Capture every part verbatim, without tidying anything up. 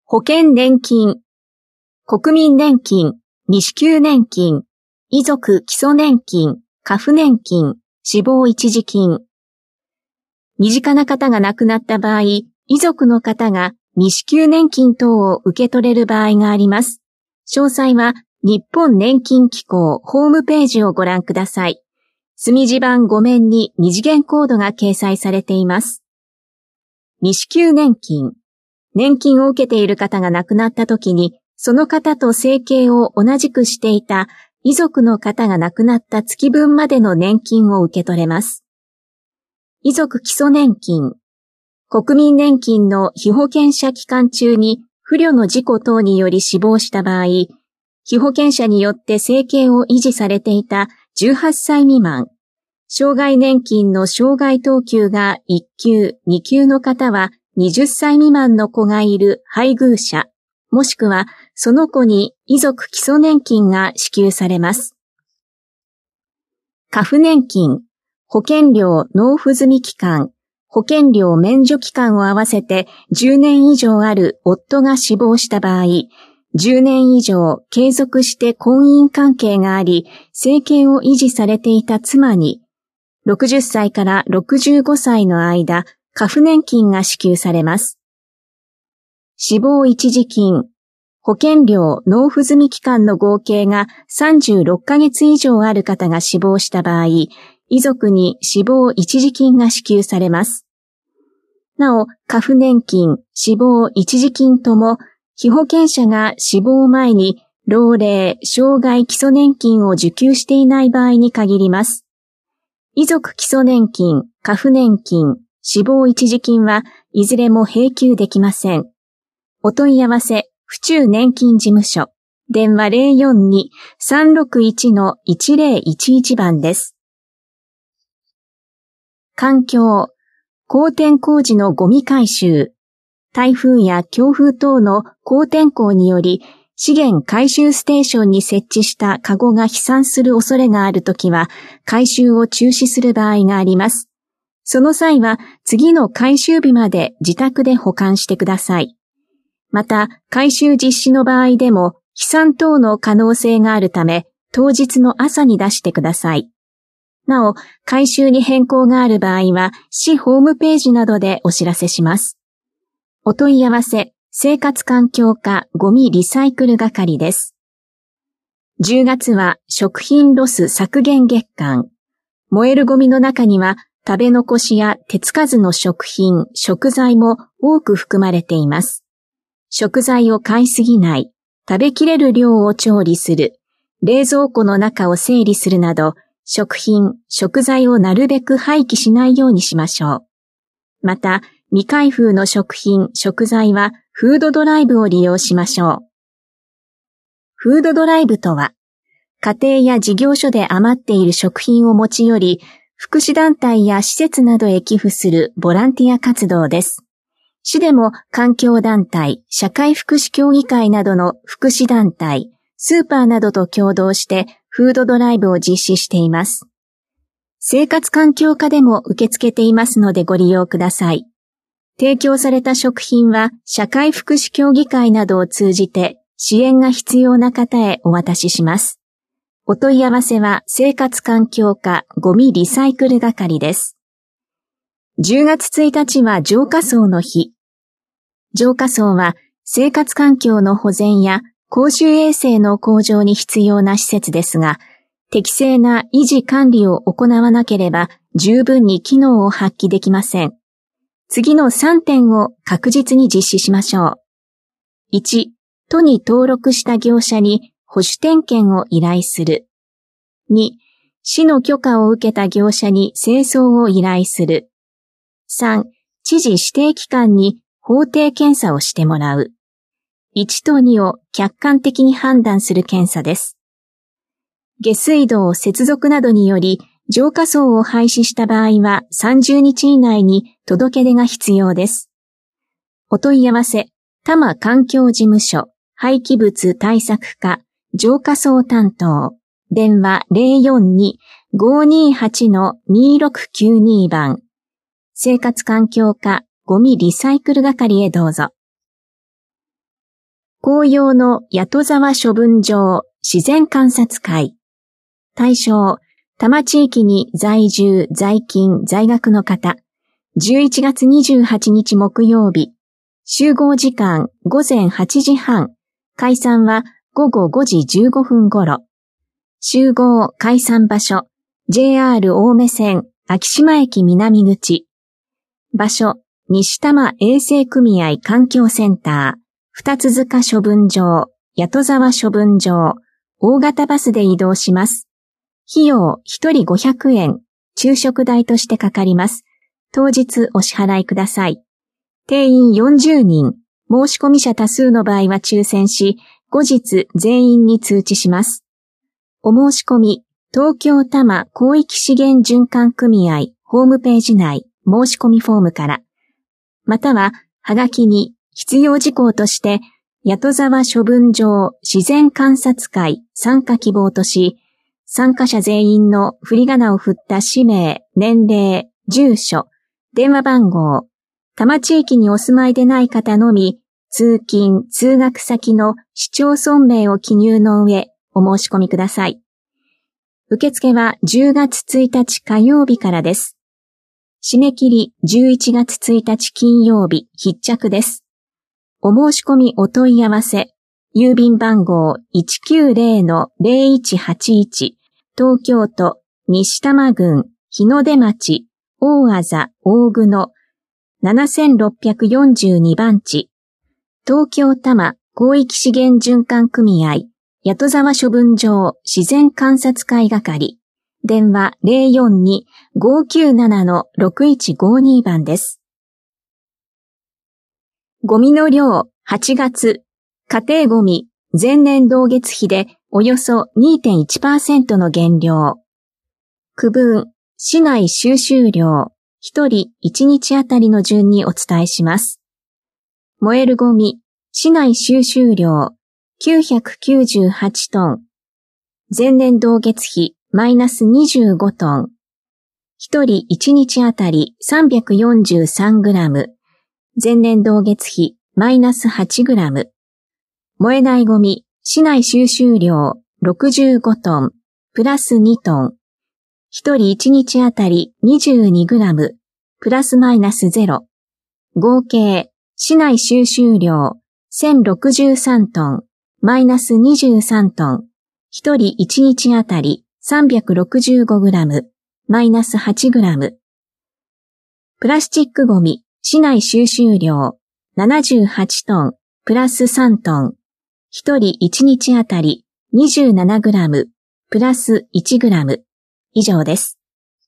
保険年金、国民年金、未支給年金、遺族基礎年金、過付年金、死亡一時金。身近な方が亡くなった場合、遺族の方が未支給年金等を受け取れる場合があります。詳細は日本年金機構ホームページをご覧ください。墨字盤ご面に二次元コードが掲載されています。未支給年金。年金を受けている方が亡くなった時に、その方と生計を同じくしていた遺族の方が亡くなった月分までの年金を受け取れます。遺族基礎年金。国民年金の被保険者期間中に不慮の事故等により死亡した場合、被保険者によって生計を維持されていたじゅうはっさい未満、障害年金の障害等級がいっきゅう、にきゅうの方ははたち未満の子がいる配偶者、もしくはその子に遺族基礎年金が支給されます。過付年金、保険料納付済み期間、保険料免除期間を合わせてじゅうねん以上ある夫が死亡した場合、じゅうねん以上継続して婚姻関係があり、生計を維持されていた妻に、ろくじゅっさいからろくじゅうごさいの間、過付年金が支給されます。死亡一時金、保険料納付済み期間の合計がさんじゅうろっかげつ以上ある方が死亡した場合、遺族に死亡一時金が支給されます。なお、過付年金、死亡一時金とも、被保険者が死亡前に老齢、障害基礎年金を受給していない場合に限ります。遺族基礎年金、過付年金、死亡一時金はいずれも併給できません。お問い合わせ、府中年金事務所、電話 ゼロよんに さんろくいち のいちゼロいちいち 番です。環境、公転工事のゴミ回収、台風や強風等の好天候により資源回収ステーションに設置したカゴが飛散する恐れがあるときは回収を中止する場合があります。その際は次の回収日まで自宅で保管してください。また回収実施の場合でも飛散等の可能性があるため当日の朝に出してください。なお、回収に変更がある場合は市ホームページなどでお知らせします。お問い合わせ、生活環境課ゴミリサイクル係です。じゅうがつは食品ロス削減月間。燃えるゴミの中には食べ残しや手つかずの食品、食材も多く含まれています。食材を買いすぎない、食べきれる量を調理する、冷蔵庫の中を整理するなど、食品、食材をなるべく廃棄しないようにしましょう。また、未開封の食品、食材はフードドライブを利用しましょう。フードドライブとは、家庭や事業所で余っている食品を持ち寄り、福祉団体や施設などへ寄付するボランティア活動です。市でも環境団体、社会福祉協議会などの福祉団体、スーパーなどと共同してフードドライブを実施しています。生活環境課でも受け付けていますのでご利用ください。提供された食品は社会福祉協議会などを通じて支援が必要な方へお渡しします。お問い合わせは生活環境課ゴミリサイクル係です。じゅうがつついたちは浄化槽の日。浄化槽は生活環境の保全や公衆衛生の向上に必要な施設ですが、適正な維持管理を行わなければ十分に機能を発揮できません。次のさんてんを確実に実施しましょう。いち、都に登録した業者に保守点検を依頼する。に、市の許可を受けた業者に清掃を依頼する。さん、知事指定機関に法定検査をしてもらう。いちとにを客観的に判断する検査です。下水道接続などにより浄化槽を廃止した場合はさんじゅうにち以内に届け出が必要です。お問い合わせ、多摩環境事務所、廃棄物対策課、浄化槽担当、電話 ゼロよんに ごーにーはち のにーろくきゅうに 番、生活環境課ゴミリサイクル係へどうぞ。 紅葉の谷戸沢処分場自然観察会。対象、多摩地域に在住、在勤、在学の方。じゅういちがつにじゅうはちにち木曜日。集合時間ごぜんはちじはん。解散はごごごじじゅうごふん頃。集合解散場所。ジェイアール 青梅線昭島駅南口。場所、西多摩衛生組合環境センター。二つ塚処分場、谷戸沢処分場。大型バスで移動します。費用ひとりごひゃくえん。昼食代としてかかります。当日お支払いください。定員よんじゅうにん。申し込み者多数の場合は抽選し、後日全員に通知します。お申し込み、東京多摩広域資源循環組合ホームページ内申し込みフォームから、または、はがきに必要事項として、谷戸沢処分場自然観察会参加希望とし、参加者全員の振り仮名を振った氏名、年齢、住所、電話番号、多摩地域にお住まいでない方のみ、通勤・通学先の市町村名を記入の上、お申し込みください。受付はじゅうがつついたち火曜日からです。締め切りじゅういちがつついたち金曜日必着です。お申し込みお問い合わせ、郵便番号 いちきゅうぜろのぜろいちはちいち 東京都西多摩郡日の出町大字大久野ななせんろっぴゃくよんじゅうにばんち、東京多摩広域資源循環組合谷戸沢処分場自然観察会係、電話 ぜろよんに ごきゅうなな ろくいちごに 番です。ゴミの量はちがつ、家庭ゴミ前年同月比でおよそ にてんいちパーセント の減量。区分、市内収集量、ひとりいちにちあたりの順にお伝えします。燃えるゴミ、市内収集量、きゅうひゃくきゅうじゅうはちトン。前年同月比、マイナスにじゅうごトン。ひとりいちにちあたりさんびゃくよんじゅうさんグラム。前年同月比、マイナスはちグラム。燃えないゴミ、市内収集量、ろくじゅうごトン、プラスにトン。ひとりいちにちあたりにじゅうにグラム、プラスマイナスゼロ。合計、市内収集量、せんろくじゅうさんトン、マイナスにじゅうさんトン。ひとりいちにちあたりさんびゃくろくじゅうごグラム、マイナスはちグラム。プラスチックゴミ、市内収集量、ななじゅうはちトン、プラスさんトン。ひとりいちにちあたりにじゅうななグラム、プラスいちグラム。以上です。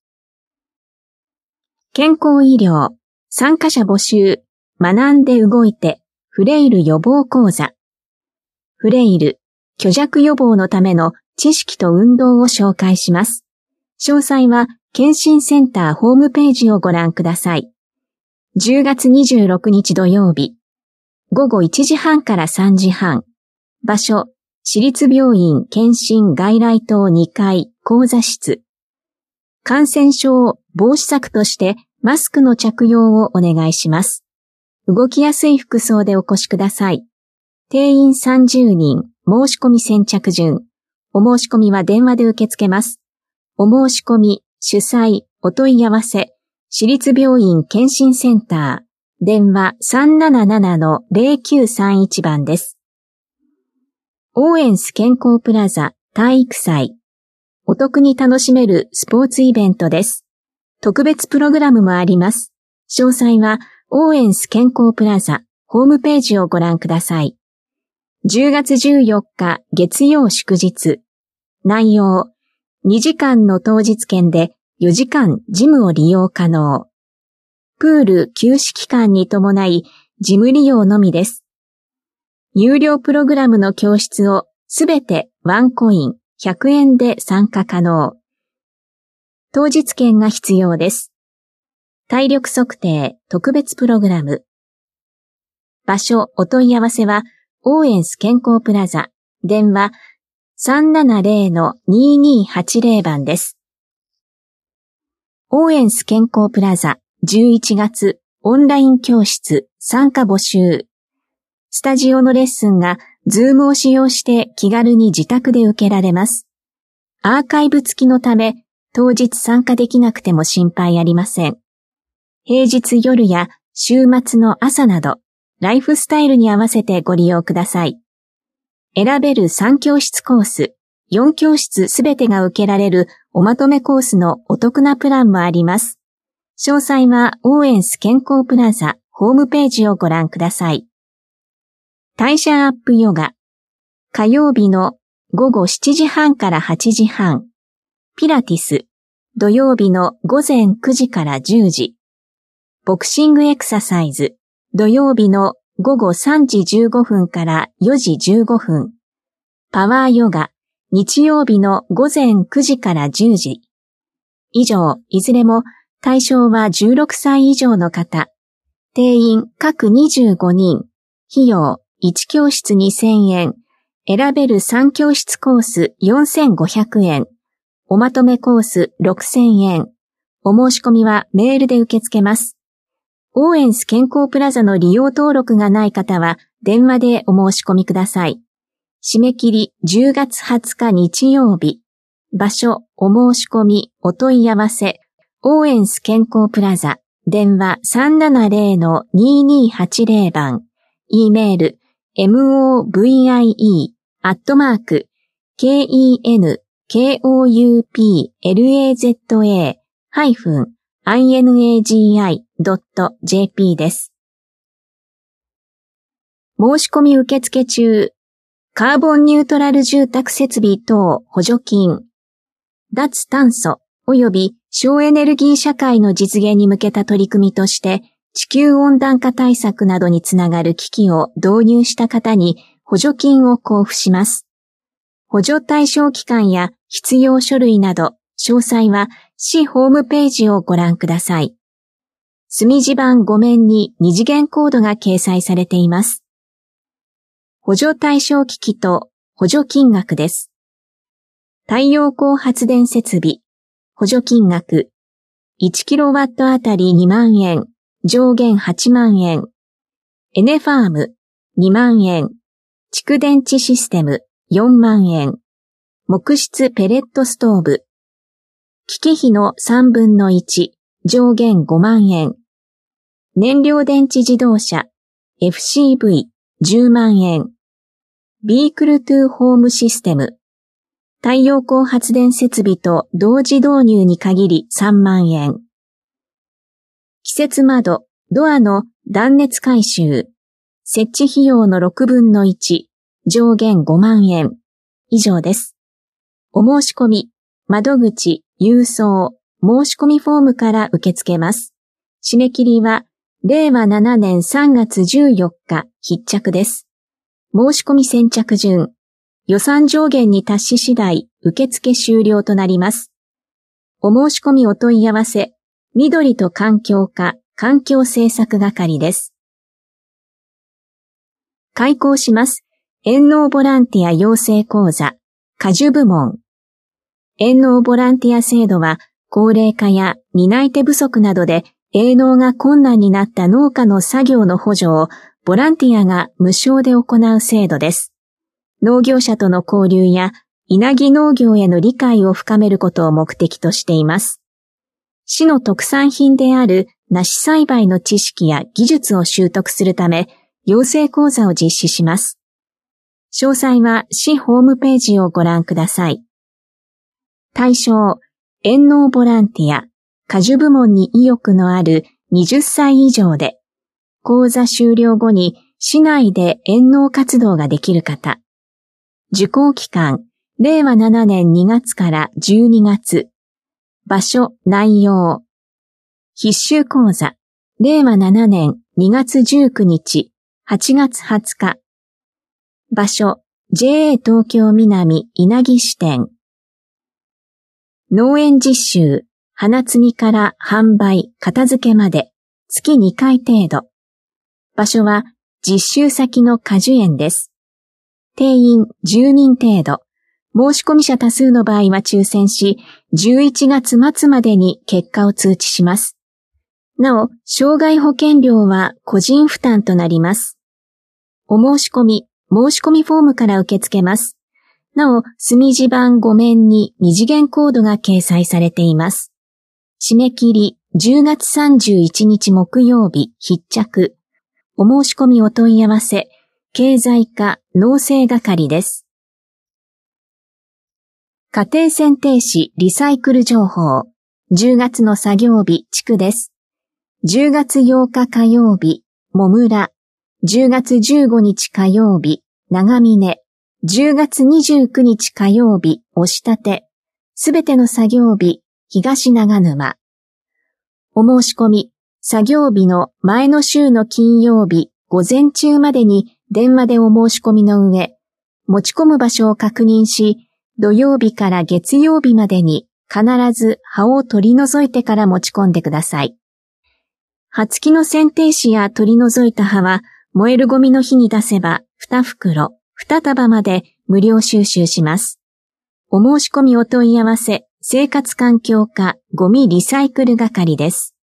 健康医療、参加者募集、学んで動いて、フレイル予防講座。フレイル、虚弱予防のための知識と運動を紹介します。詳細は、健診センターホームページをご覧ください。じゅうがつにじゅうろくにち土曜日、ごごいちじはんからさんじはん。場所、市立病院健診外来棟にかい講座室。感染症防止策としてマスクの着用をお願いします。動きやすい服装でお越しください。定員さんじゅうにん、申し込み先着順。お申し込みは電話で受け付けます。お申し込み、主催、お問い合わせ、市立病院健診センター、電話 さんななななのぜろきゅうさんいち 番です。オーエンス健康プラザ体育祭。お得に楽しめるスポーツイベントです。特別プログラムもあります。詳細は、オーエンス健康プラザホームページをご覧ください。じゅうがつじゅうよっか月曜祝日。内容、にじかんの当日券でよじかんジムを利用可能。プール休止期間に伴いジム利用のみです。有料プログラムの教室をすべてワンコインひゃくえんで参加可能。当日券が必要です。体力測定特別プログラム。場所お問い合わせはオーエンス健康プラザ、電話 さんななぜろのににはちぜろ 番です。オーエンス健康プラザじゅういちがつオンライン教室参加募集。 スタジオのレッスンが Zoom を使用して気軽に自宅で受けられます。アーカイブ付きのため、当日参加できなくても心配ありません。平日夜や週末の朝など、ライフスタイルに合わせてご利用ください。選べるさん教室コース、よん教室すべてが受けられるおまとめコースのお得なプランもあります。詳細はオーエンス健康プラザホームページをご覧ください。代謝アップヨガ。火曜日のごごしちじはんからはちじはん。ピラティス。土曜日のごぜんくじからじゅうじ。ボクシングエクササイズ。土曜日のごごさんじじゅうごふんからよじじゅうごふん。パワーヨガ。日曜日のごぜんくじからじゅうじ。以上、いずれも対象はじゅうろくさい以上の方。定員各にじゅうごにん。費用いち教室にせんえん。選べるさん教室コースよんせんごひゃくえん。おまとめコースろくせんえん。お申し込みはメールで受け付けます。オーエンス健康プラザの利用登録がない方は電話でお申し込みください。締め切りじゅうがつはつか日曜日。場所、お申し込み、お問い合わせ。オーエンス健康プラザ。電話 さんななゼロ ににはちゼロ 番。e メール モビ アットマーク ケーイーエヌケーオーユーピーエルエーゼットエー ハイフン アイエヌエージーアイ ドット ジェーピー です。申し込み受付中。カーボンニュートラル住宅設備等補助金。脱炭素及び省エネルギー社会の実現に向けた取り組みとして地球温暖化対策などにつながる機器を導入した方に補助金を交付します。補助対象期間や必要書類など詳細は市ホームページをご覧ください。墨字盤ご面に二次元コードが掲載されています。補助対象機器と補助金額です。太陽光発電設備、補助金額、いちキロワットあたりにまんえん、上限はちまんえん。エネファーム、にまんえん。蓄電池システム、よんまんえん。木質ペレットストーブ。機器費のさんぶんのいち、上限ごまんえん。燃料電池自動車、エフシーブイ、じゅうまんえん。ビークルトゥーホームシステム。太陽光発電設備と同時導入に限りさんまんえん。季節窓、ドアの断熱改修。設置費用のろくぶんのいち、上限ごまんえん。以上です。お申し込み、窓口、郵送、申し込みフォームから受け付けます。締め切りは、れいわななねんさんがつじゅうよっか必着です。申し込み先着順。予算上限に達し次第、受付終了となります。お申し込みお問い合わせ、緑と環境課環境政策係です。開講します。遠農ボランティア養成講座、果樹部門。遠農ボランティア制度は、高齢化や担い手不足などで営農が困難になった農家の作業の補助をボランティアが無償で行う制度です。農業者との交流や稲城農業への理解を深めることを目的としています。市の特産品である梨栽培の知識や技術を習得するため、養成講座を実施します。詳細は市ホームページをご覧ください。対象、遠農ボランティア、果樹部門に意欲のあるはたち以上で、講座終了後に市内で遠農活動ができる方。受講期間、れいわななねんにがつからじゅうにがつ。場所、内容。必修講座、れいわななねんにがつじゅうくにち、はちがつはつか。場所、ジェーエー 東京南稲城支店。農園実習、花摘みから販売、片付けまで、月にかい程度。場所は実習先の果樹園です。定員じゅうにん程度。申し込み者多数の場合は抽選し、じゅういちがつまつまでに結果を通知します。なお、障害保険料は個人負担となります。 お申し込み、申し込みフォームから受け付けます。なお、墨字盤ご面に二次元コードが掲載されています。締め切りじゅうがつさんじゅういちにち木曜日必着。お申し込みお問い合わせ、経済課農政係です。家庭選定士リサイクル情報。じゅうがつの作業日地区です。じゅうがつようか火曜日、もむら。じゅうがつじゅうごにち火曜日、長峰。じゅうがつにじゅうくにち火曜日、押立。すべての作業日、東長沼。お申し込み、作業日の前の週の金曜日、午前中までに電話でお申し込みの上、持ち込む場所を確認し、土曜日から月曜日までに必ず葉を取り除いてから持ち込んでください。葉付きの剪定紙や取り除いた葉は、燃えるゴミの日に出せばにふくろ、にたばまで無料収集します。お申し込みお問い合わせ、生活環境課ゴミリサイクル係です。